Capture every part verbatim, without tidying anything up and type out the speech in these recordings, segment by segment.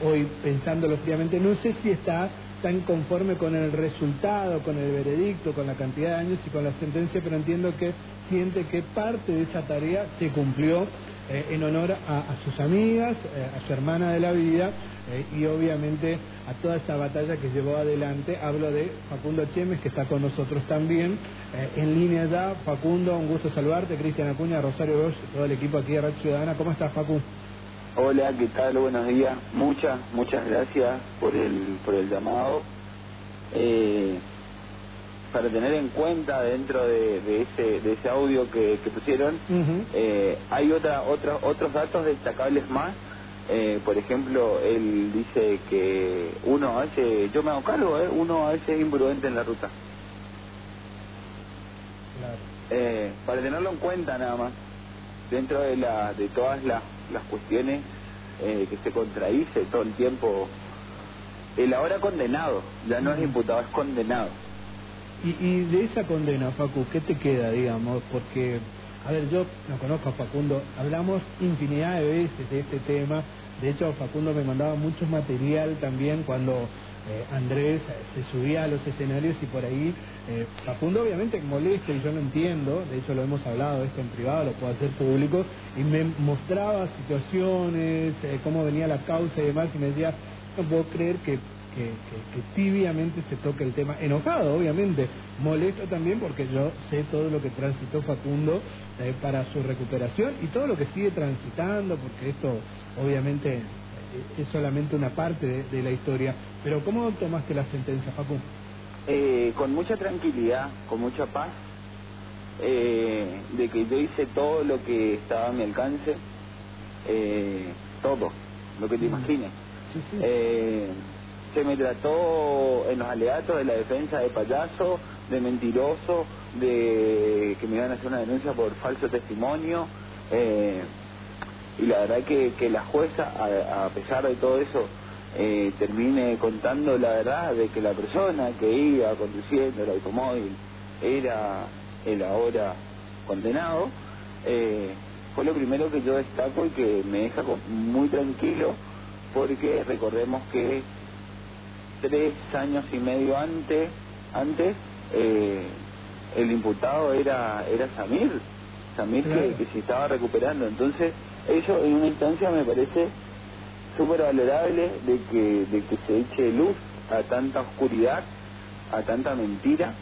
hoy pensándolo fríamente, no sé si está tan conforme con el resultado, con el veredicto, con la cantidad de años y con la sentencia, pero entiendo que siente que parte de esa tarea se cumplió eh, en honor a, a sus amigas, eh, a su hermana de la vida eh, y obviamente a toda esa batalla que llevó adelante. Hablo de Facundo Chemes, que está con nosotros también eh, en línea ya. Facundo, un gusto saludarte. Cristian Acuña, Rosario Bosch, todo el equipo aquí de Red Ciudadana. ¿Cómo estás, Facu? Hola, ¿qué tal? Buenos días. Muchas, muchas gracias por el, por el llamado. Eh, para tener en cuenta dentro de, de ese, de ese audio que, que pusieron, uh-huh. eh, hay otra, otra, otros datos destacables más. Eh, por ejemplo, él dice que uno a veces, yo me hago cargo, eh, uno a veces es imprudente en la ruta. Claro. Eh, para tenerlo en cuenta nada más, dentro de, la, de todas las, las cuestiones eh, que se contradice todo el tiempo, el ahora condenado, ya no es imputado, es condenado. Y, y de esa condena, Facu, ¿qué te queda, digamos? Porque, a ver, yo no conozco a Facundo, hablamos infinidad de veces de este tema. De hecho, Facundo me mandaba mucho material también cuando eh, Andrés se subía a los escenarios y por ahí eh, Facundo obviamente molesta y yo lo entiendo. De hecho, lo hemos hablado esto en privado, lo puedo hacer público, y me mostraba situaciones, eh, cómo venía la causa y demás, y me decía, no puedo creer que Que, que, que tibiamente se toque el tema, enojado obviamente, molesto también porque yo sé todo lo que transitó Facundo eh, para su recuperación y todo lo que sigue transitando, porque esto obviamente eh, es solamente una parte de, de la historia. Pero ¿cómo tomaste la sentencia, Facu? Eh, con mucha tranquilidad, con mucha paz, eh, de que yo hice todo lo que estaba a mi alcance, eh, todo, lo que te mm. imagines. Sí, sí. Eh, se me trató en los alegatos de la defensa de payaso, de mentiroso, de que me iban a hacer una denuncia por falso testimonio, eh, y la verdad que, que la jueza, a, a pesar de todo eso, eh, termine contando la verdad de que la persona que iba conduciendo el automóvil era el ahora condenado, eh, fue lo primero que yo destaco y que me deja muy tranquilo, porque recordemos que tres años y medio antes, antes eh, el imputado era era Samir, Samir claro. que, que se estaba recuperando. Entonces, eso en una instancia me parece súper valorable de que, de que se eche luz a tanta oscuridad, a tanta mentira,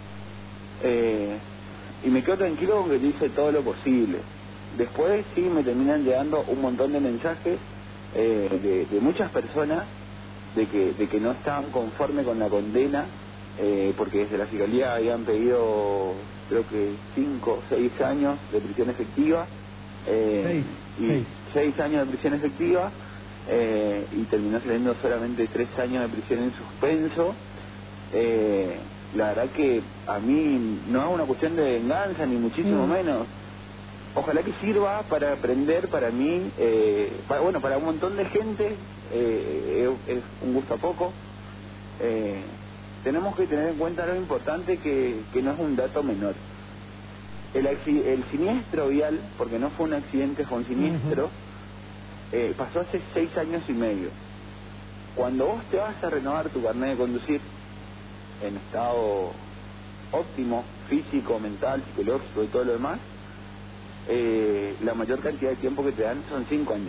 eh, y me quedo tranquilo porque hice todo lo posible. Después sí me terminan llegando un montón de mensajes eh, de, de muchas personas de que de que no estaban conformes con la condena, eh, porque desde la Fiscalía habían pedido creo que cinco, seis años de prisión efectiva, eh, seis, y seis. seis años de prisión efectiva, eh, y terminó saliendo solamente tres años de prisión en suspenso. Eh, la verdad que a mí no es una cuestión de venganza, ni muchísimo mm. menos. Ojalá que sirva para aprender para mí, eh, para, bueno, para un montón de gente, eh, es, es un gusto a poco. Eh, tenemos que tener en cuenta lo importante que, que no es un dato menor. El, el siniestro vial, porque no fue un accidente, fue un siniestro, uh-huh. eh, pasó hace seis años y medio. Cuando vos te vas a renovar tu carnet de conducir en estado óptimo, físico, mental, psicológico y todo lo demás, Eh, la mayor cantidad de tiempo que te dan son cinco años.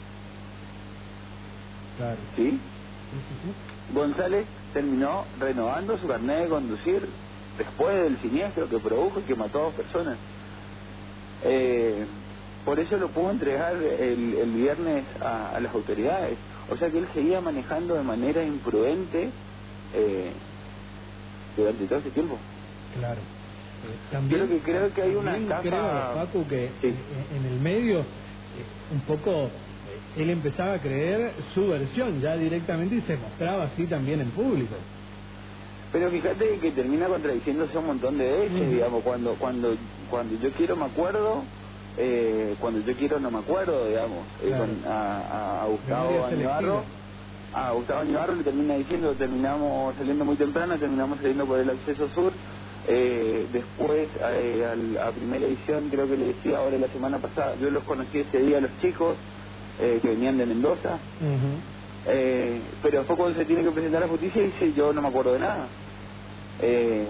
Claro. ¿Sí? Sí, sí, sí. González terminó renovando su carnet de conducir después del siniestro que produjo y que mató a dos personas. Eh, por eso lo pudo entregar el, el viernes a, a las autoridades. O sea que él seguía manejando de manera imprudente eh, durante todo ese tiempo. Claro. Eh, también, Creo que creo que hay una etapa... creo, Paco, que sí. en, en el medio eh, un poco eh, él empezaba a creer su versión ya directamente y se mostraba así también en público. Pero fíjate que termina contradiciéndose un montón de veces, uh-huh. digamos, cuando cuando cuando yo quiero me acuerdo, eh, cuando yo quiero no me acuerdo, digamos, eh, claro. con, a, a, a Gustavo Añibarro, a Gustavo Añibarro le termina diciendo, terminamos saliendo muy temprano, terminamos saliendo por el acceso sur. Eh, después eh, al, a primera edición, creo que le decía ahora la semana pasada, yo los conocí ese día a los chicos eh, que venían de Mendoza, uh-huh. Eh, pero después cuando se tiene que presentar a la justicia dice yo no me acuerdo de nada. Eh,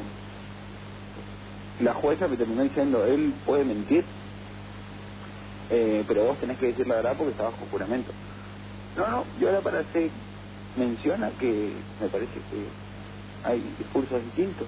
la jueza me terminó diciendo él puede mentir, eh, pero vos tenés que decir la verdad porque está bajo juramento. No, no, yo ahora para hacer menciona que me parece que hay discursos distintos.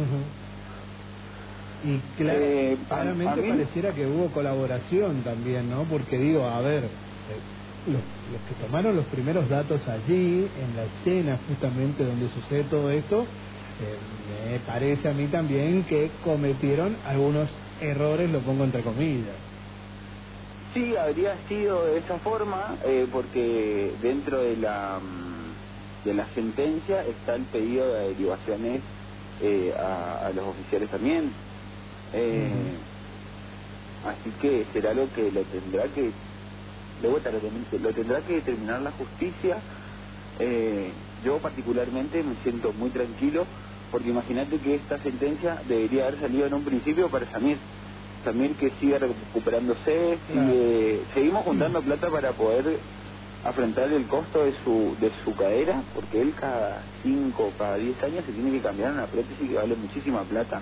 Uh-huh. Y claro, eh, claramente a, a mí... pareciera que hubo colaboración también, ¿no? Porque digo, a ver, eh, los, los que tomaron los primeros datos allí, en la escena justamente donde sucede todo esto, eh, me parece a mí también que cometieron algunos errores, lo pongo entre comillas. Sí, habría sido de esa forma, eh, porque dentro de la de la sentencia está el pedido de derivaciones eh, a, a los oficiales también. Eh, uh-huh. Así que será lo que lo tendrá que de vuelta lo, lo tendrá que determinar la justicia. Eh, yo particularmente me siento muy tranquilo porque imagínate que esta sentencia debería haber salido en un principio para Samir. Samir que sigue recuperándose, claro. sigue, seguimos juntando plata para poder afrontar el costo de su de su cadera, porque él cada cinco, cada diez años se tiene que cambiar una prótesis que vale muchísima plata.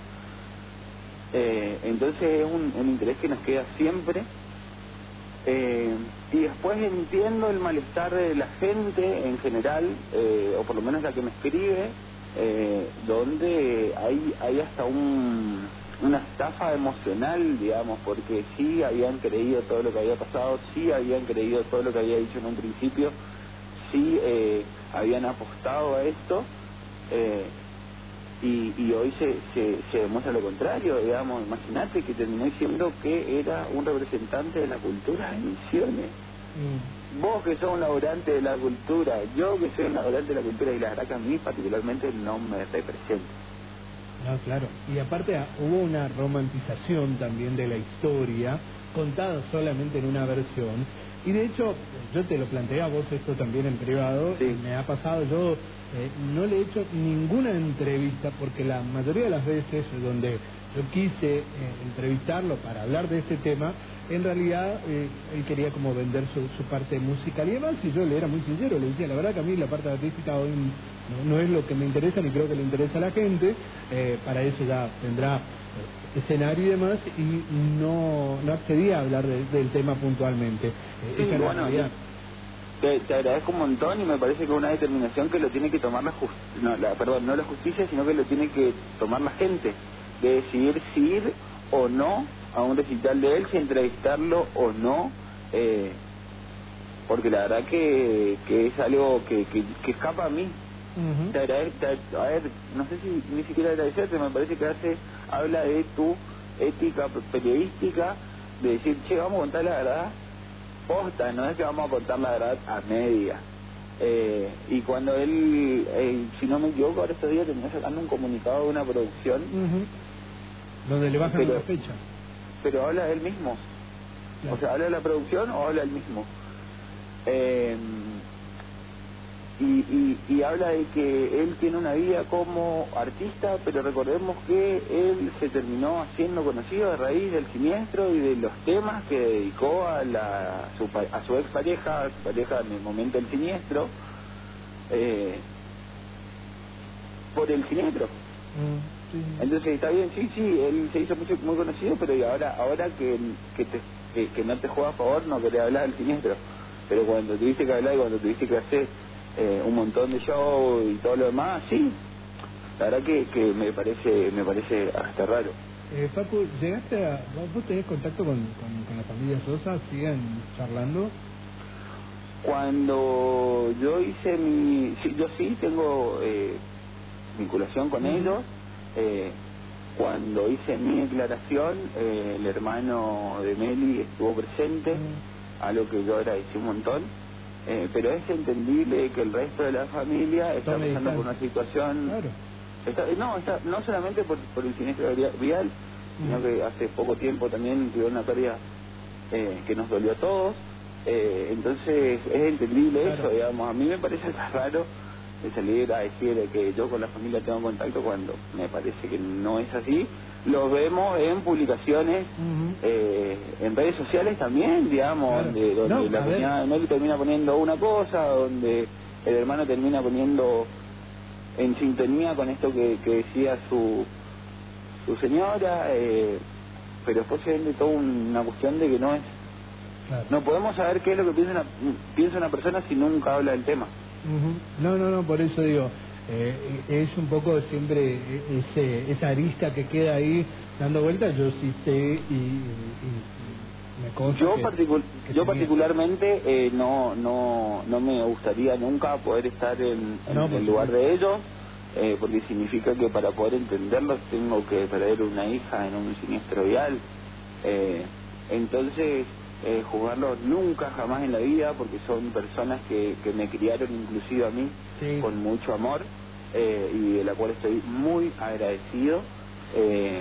Eh, entonces es un, un interés que nos queda siempre. Eh, y después entiendo el malestar de la gente en general, eh, o por lo menos la que me escribe, eh, donde hay, hay hasta un... una estafa emocional, digamos, porque sí habían creído todo lo que había pasado, sí habían creído todo lo que había dicho en un principio, sí eh, habían apostado a esto, eh, y, y hoy se, se, se demuestra lo contrario, digamos. Imagínate que terminó diciendo que era un representante de la cultura de Misiones. Mm. Vos que sos un laborante de la cultura, yo que soy un laborante de la cultura, y la verdad que a mí particularmente no me representa. No, claro. Y aparte hubo una romantización también de la historia, contada solamente en una versión. Y de hecho, yo te lo planteé a vos esto también en privado, sí. Me ha pasado, yo eh, no le he hecho ninguna entrevista, porque la mayoría de las veces donde yo quise eh, entrevistarlo para hablar de este tema, en realidad eh, él quería como vender su, su parte musical y demás, y yo le era muy sincero, le decía, la verdad que a mí la parte artística hoy no, no es lo que me interesa, ni creo que le interesa a la gente, eh, para eso ya tendrá eh, escenario y demás, y no, no accedía a hablar de, del tema puntualmente. Eh, sí, esa bueno, realidad. Te, te agradezco un montón y me parece que es una determinación que lo tiene que tomar la justicia, no, la, perdón, no la justicia, sino que lo tiene que tomar la gente, de decidir si ir o no a un recital de él, si entrevistarlo o no, eh, porque la verdad que, que es algo que, que, que escapa a mí. Uh-huh. Te agradezco, te, a ver, no sé si ni siquiera agradecerte, me parece que hace habla de tu ética periodística, de decir, che, vamos a contar la verdad posta, no es que vamos a contar la verdad a media. Eh, y cuando él, eh, si no me equivoco, ahora estos días terminó sacando un comunicado de una producción, uh-huh, donde le bajan pero, la fecha, pero habla él mismo, claro. O sea, habla de la producción o habla él mismo, eh, y, y, y habla de que él tiene una vida como artista, pero recordemos que él se terminó haciendo conocido a raíz del siniestro y de los temas que dedicó a la a su, a su ex pareja, a su pareja en el momento del siniestro, eh, por el siniestro. Mm, sí. Entonces está bien, sí, sí, él se hizo mucho, muy conocido, pero y ahora ahora que que, te, que que no te juega a favor, no querés hablar del siniestro, pero cuando tuviste que hablar y cuando tuviste que hacer Eh, un montón de show y todo lo demás, sí, la verdad que, que me parece me parece hasta raro. Eh, Facu, ¿llegaste a... vos tenés contacto con, con, con la familia Sosa? ¿Siguen charlando? Cuando yo hice mi... Sí, yo sí tengo eh, vinculación con uh-huh. ellos. Eh, cuando hice mi declaración, eh, el hermano de Meli estuvo presente, uh-huh. a lo que yo agradecí un montón. Eh, pero es entendible que el resto de la familia está Tome pasando distancia. por una situación... Claro. Está, no, está, no solamente por, por el siniestro vial, mm. sino que hace poco tiempo también tuvo una pérdida eh, que nos dolió a todos. Eh, entonces es entendible claro. eso, digamos. A mí me parece raro de salir a decir que yo con la familia tengo contacto cuando me parece que no es así. Los vemos en publicaciones, uh-huh. eh, en redes sociales también, digamos, claro. donde, donde no, la comunidad de Meli termina poniendo una cosa, donde el hermano termina poniendo en sintonía con esto que, que decía su su señora, eh, pero después se vende toda una cuestión de que no es, claro. No podemos saber qué es lo que piensa una, piensa una persona si nunca habla del tema. Uh-huh. No, no, no, por eso digo, eh, es un poco siempre ese, esa arista que queda ahí dando vueltas. Yo sí sé y, y, y me consta yo, que, particul que yo tenía... particularmente eh, no no no me gustaría nunca poder estar en, en no, el lugar de ellos, eh, porque significa que para poder entenderlos tengo que perder una hija en un siniestro vial, eh, entonces eh, juzgarlos nunca, jamás en la vida, porque son personas que, que me criaron inclusive a mí, sí, con mucho amor, eh, y de la cual estoy muy agradecido. eh,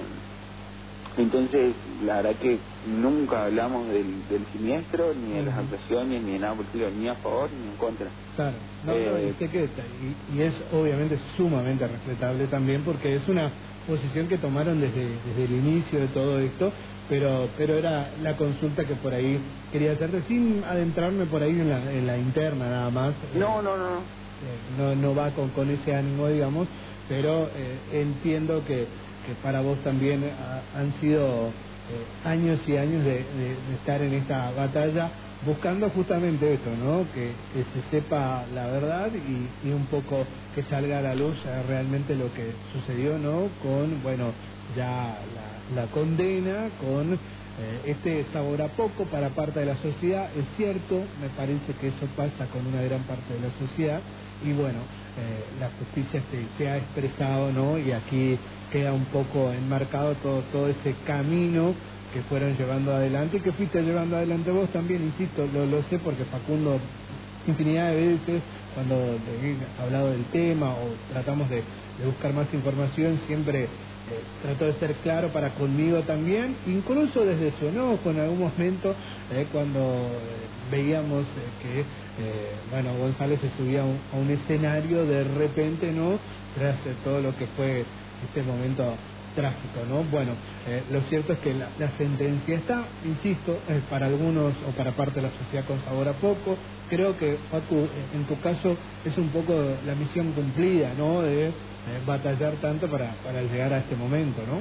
Entonces, la verdad que nunca hablamos del, del siniestro, ni de las actuaciones, ni de nada por el estilo, ni a favor ni en contra. Claro, no, eh, no, y, sé que, y, y es obviamente sumamente respetable también, porque es una posición que tomaron desde, desde el inicio de todo esto, pero pero era la consulta que por ahí quería hacerte, sin adentrarme por ahí en la, en la interna nada más. No, no, no. Eh, no, no va con, con ese ánimo, digamos, pero eh, entiendo que que para vos también ha, han sido eh, años y años de, de, de estar en esta batalla, buscando justamente eso, ¿no? Que, que se sepa la verdad y, y un poco que salga a la luz eh, realmente lo que sucedió, ¿no? Con, bueno, ya la, la condena, con eh, este sabor a poco para parte de la sociedad. Es cierto, me parece que eso pasa con una gran parte de la sociedad, y bueno, eh, la justicia se, se ha expresado, ¿no? Y aquí queda un poco enmarcado todo todo ese camino que fueron llevando adelante y que fuiste llevando adelante vos también, insisto, lo, lo sé porque Facundo infinidad de veces cuando le he hablado del tema o tratamos de, de buscar más información, siempre eh, trató de ser claro para conmigo también, incluso desde su enojo en algún momento, eh, cuando eh, veíamos eh, que eh, bueno, González se subía a un, a un escenario de repente, ¿no? Tras eh, todo lo que fue este momento trágico, ¿no? Bueno, eh, lo cierto es que la, la sentencia está, insisto, eh, para algunos o para parte de la sociedad con sabor a poco. Creo que, Facu, eh, en tu caso es un poco la misión cumplida, ¿no? De eh, batallar tanto para, para llegar a este momento, ¿no?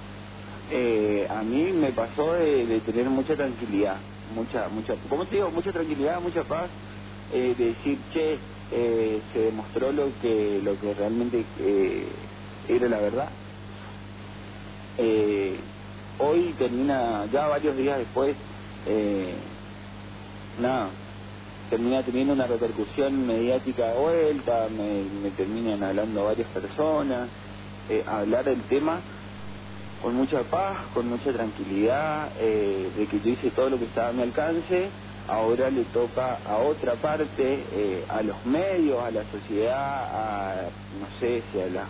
Eh, a mí me pasó de, de tener mucha tranquilidad, mucha, mucha, ¿cómo te digo? Mucha tranquilidad, mucha paz, eh, de decir, che, eh, se demostró lo que, lo que realmente eh, era la verdad. Eh, hoy termina, ya varios días después, eh, nada, termina teniendo una repercusión mediática de vuelta, me, me terminan hablando varias personas, eh, hablar del tema con mucha paz, con mucha tranquilidad, eh, de que yo hice todo lo que estaba a mi alcance. Ahora le toca a otra parte, eh, a los medios, a la sociedad, a, no sé si a la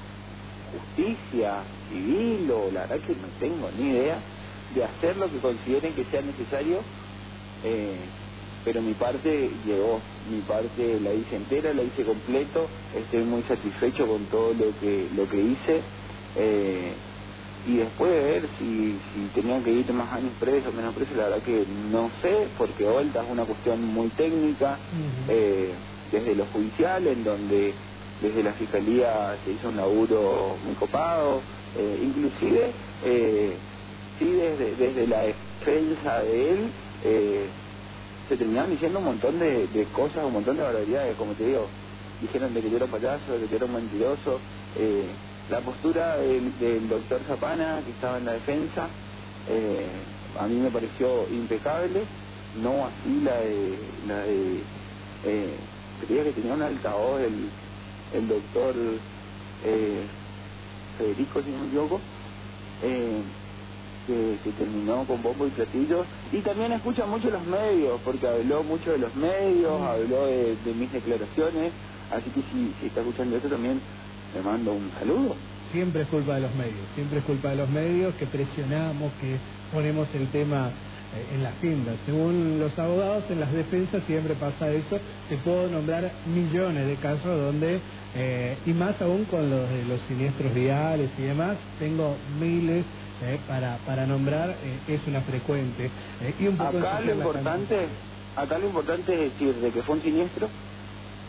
justicia civil o la verdad que no tengo ni idea, de hacer lo que consideren que sea necesario, eh, pero mi parte llegó, mi parte la hice entera, la hice completo, estoy muy satisfecho con todo lo que lo que hice, eh, y después de ver si, si tenían que ir más años presos, menos presos, la verdad que no sé, porque vuelta es una cuestión muy técnica, uh-huh. eh, desde lo judicial, en donde desde la Fiscalía se hizo un laburo muy copado, eh, inclusive, eh, sí, desde, desde la defensa de él, eh, se terminaron diciendo un montón de, de cosas, un montón de barbaridades, como te digo, dijeron de que yo era un payaso, de que yo era un mentiroso, eh, la postura del, del doctor Zapana, que estaba en la defensa, eh, a mí me pareció impecable, no así la de, la de eh, creía que tenía un altavoz el el doctor eh, Federico, si no me equivoco, eh, que, que terminó con bombo y platillo, y también escucha mucho los medios, porque habló mucho de los medios, habló de, de mis declaraciones, así que si, si está escuchando esto también le mando un saludo. Siempre es culpa de los medios, siempre es culpa de los medios, que presionamos, que ponemos el tema en la agenda. Según los abogados, en las defensas siempre pasa eso. Te puedo nombrar millones de casos donde, eh, y más aún con los de los siniestros viales y demás, tengo miles eh, para para nombrar, eh, es una frecuente. Eh, y un poco acá lo importante, acá lo importante es decir de que fue un siniestro,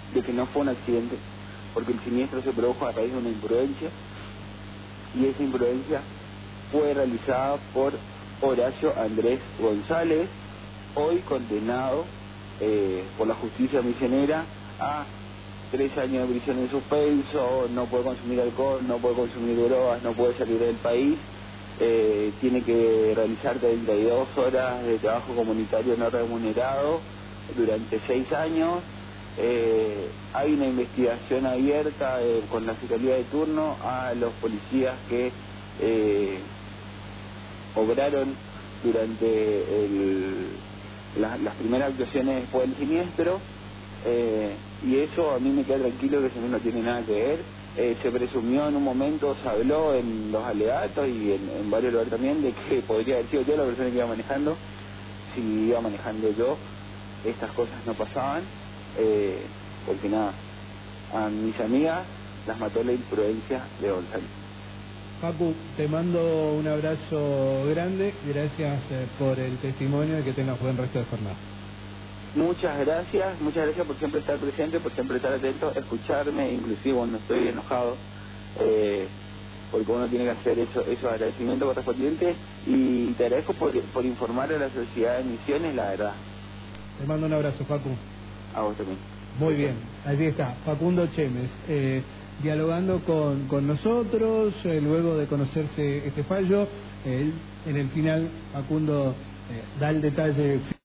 de que no fue un accidente, porque el siniestro se produjo a raíz de una imprudencia, y esa imprudencia fue realizada por Horacio Andrés González, hoy condenado eh, por la justicia misionera a tres años de prisión en suspenso, no puede consumir alcohol, no puede consumir drogas, no puede salir del país, eh, tiene que realizar treinta y dos horas de trabajo comunitario no remunerado durante seis años. Eh, hay una investigación abierta eh, con la Fiscalía de turno a los policías que eh, obraron durante el, la, las primeras actuaciones después del siniestro, eh, y eso a mí me queda tranquilo que eso no tiene nada que ver. Eh, se presumió en un momento, se habló en los alegatos y en, en varios lugares también de que podría haber sido yo la persona que iba manejando. Si iba manejando yo, estas cosas no pasaban, eh, porque nada, a mis amigas las mató la imprudencia de González. Facu, te mando un abrazo grande, gracias eh, por el testimonio y que tengas buen resto de jornada. Muchas gracias, muchas gracias por siempre estar presente, por siempre estar atento, escucharme, inclusive cuando estoy enojado, eh, porque uno tiene que hacer eso, esos agradecimientos correspondientes, y te agradezco por, por informar a la Sociedad de Misiones, la verdad. Te mando un abrazo, Facu. A vos también. Muy bien, allí está, Facundo Chemes, eh, dialogando con, con nosotros, eh, luego de conocerse este fallo. Eh, en el final, Facundo eh, da el detalle